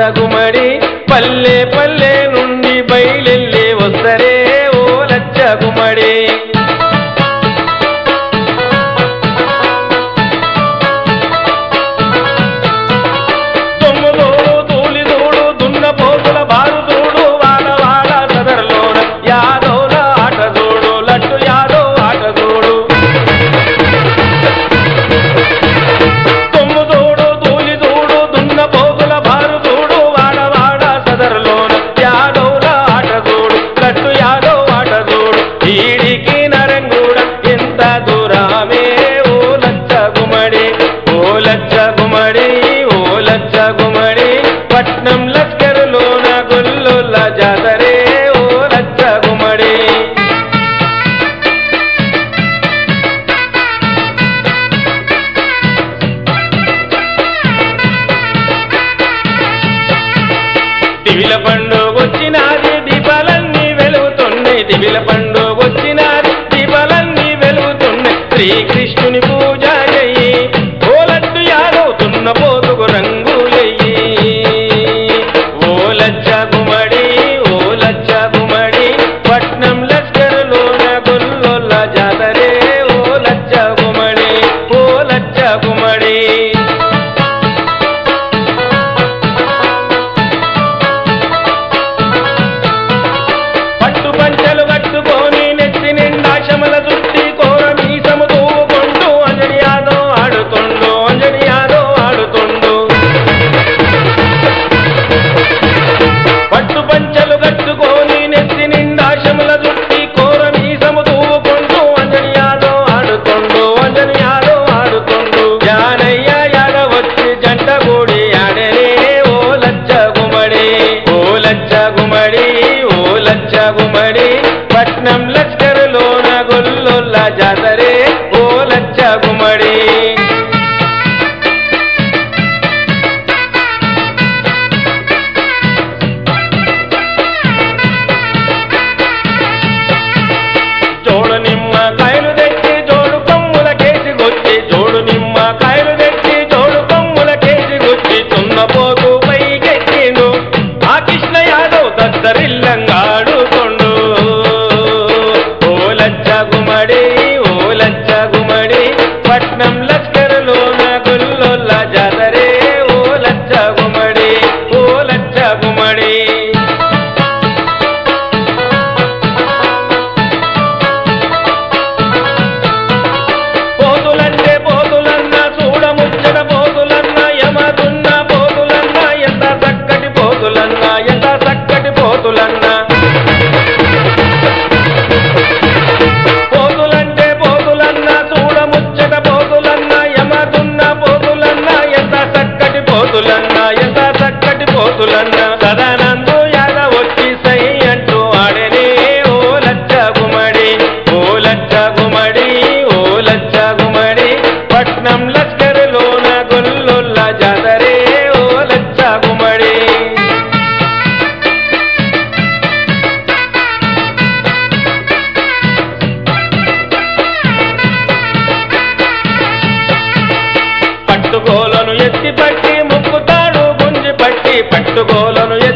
గుమ్మడి పల్లె పల్లె నుండి బయలెళ్ళి వస్తరే ఓ లచ్చ గుమ్మడి దుమ్ముదోడు తూలిదోడు దున్నపోతుల బారుదోడు వాడవాడ సదరలోన యాదవుల ఆట చూడు లడ్డు యాదవ్ ఆట చూడు దుమ్ముదోడు తూలిదోడు దున్నపోతుల బారుదోడు వాడవాడ సదరలోన యాదవుల ఆట చూడు లడ్డు యాదవ్ ఆట చూడు ఈడికి నరంగూడ ఎంత దూరమే ఓ లచ్చ గుమ్మడి ఓ లచ్చ గుమ్మడి ఓ లచ్చ గుమ్మడి పట్నం లస్కరులోన గొల్లుల జాతరే ఓ లచ్చ గుమ్మడి దివిల పండుగొచ్చినాది దీపాలన్నీ వెలుగుతున్నాయి దివిల పండుగొచ్చినాది దీపాలన్నీ వెలుగుతున్నాయి శ్రీకృష్ణుని పూజ చెయ్యి ఓ లడ్డు యాదవ్ దున్నపోతుకు రంగులెయ్యి ఓ లచ్చ గుమ్మడి ఓ లచ్చ గుమ్మడి పట్నం లస్కరులోన గొల్లుల జాతరే ఓ లచ్చ గుమ్మడి ఓ లచ్చ గుమ్మడి పట్టు పంచలు కట్టుకొని నెత్తి నిండా శమల చుట్టి కోర మీసము తూవుకుంటూ అంజని యాదవ్ ఆడుతుండు అంజని యాదవ్ ఆడుతుండు పట్టు పంచలు కట్టుకొని నెత్తి నిండా శమల చుట్టి కోర మీసము తూవుకుంటూ అంజని యాదవ్ ఆడుతుండు అంజని యాదవ్ ఆడుతుండు జానయ్య యాదవ్ వచ్చి జంట కూడి ఆడనే ఓ లచ్చ గుమ్మడి ఓ లచ్చ గుమ్మడి ఓ లచ్చ గుమ్మడి పట్నం లస్కరులోన గొల్లుల జాతరే ఓ లచ్చ గుమ్మడి జోడు నిమ్మకాయలు తెచ్చి జోడు కొమ్ముల కేసి గొచ్చి జోడు నిమ్మకాయలు తెచ్చి జోడు కొమ్ముల కేసి గొచ్చి తున్నపోతూ పైకెక్కిండు ఆ కృష్ణ యాదవ్ దద్దరిల్లంగా ఆడుతుండు ఓ లచ్చ గుమ్మడి ఓ లచ్చ గుమ్మడి పట్నం లస్కరులోన గొల్లుల జాతరే ఓ లచ్చ గుమ్మడి ఓ లచ్చ గుమ్మడి పోతులంటే పోతులన్న చూడముచ్చట పోతులన్న యమదున్న పోతులన్న ఎంత చక్కటి పోతులన్న ఎంత చక్కటి పోతులన్న పోతులంటే పోతులన్న చూడముచ్చట పోతులన్న యమదున్న పోతులన్న ఎంత చక్కటి పోతులన్న ఎంత చక్కటి పోతులన్న సదానందు యాదవ్ వచ్చి సై అంటూ ఆడనే ఓ లచ్చ గుమ్మడి ఓ లచ్చ గుమ్మడి ఓ లచ్చ గుమ్మడి పట్నం లస్కరులోన గొల్లుల జాతరే ఓ లచ్చ గుమ్మడి పట్టుకోలను ఎత్తి పట్టి ముక్కుతాడు గుంజి పట్టి పట్టుకోలను